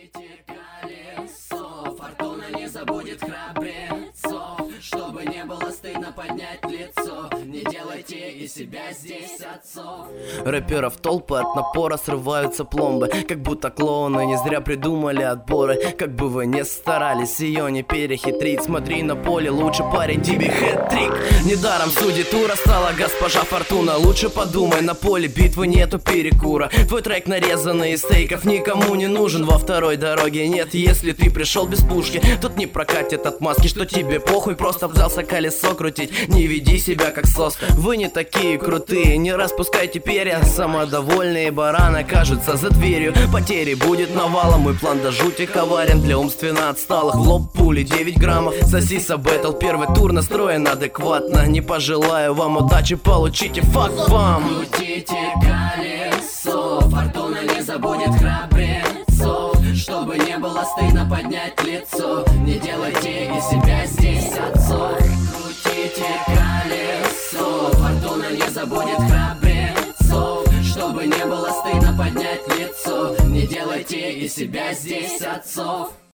Крутите колесо, фортуна не забудет храбрецов. Чтобы не было стыдно поднять лицо, не делайте из себя здесь отцов. Рэперов толпы от напора срываются пломбы, как будто клоуны не зря придумали отборы. Как бы вы ни старались ее не перехитрить, смотри на поле, лучше парень, тебе хэт-трик. Недаром судьи тура стала госпожа Фортуна. Лучше подумай, на поле битвы нету перекура. Твой трек, нарезанный из стейков, никому не нужен. Во второй дороге нет, если ты пришел без пушки. Тут не прокатит отмазки, что тебе похуй, просто взялся колесо крутить. Не веди себя как сос, вы не такие крутые, не распускайте перья. Самодовольные бараны кажутся за дверью. Потери будет навалом, мой план до жути коварен. Для умственно отсталых в лоб пули 9 граммов. Сосиса бэтл, первый тур настроен адекватно. Не пожелаю вам удачи, получите фак вам. Крутите колесо, фортуна не забудет храбрецов. Чтобы не было стыдно поднять лицо, не делайте из себя здесь отцов. Крутите колесо, фортуна не забудет храбрецов. Чтобы не было стыдно поднять лицо, не делайте из себя здесь отцов.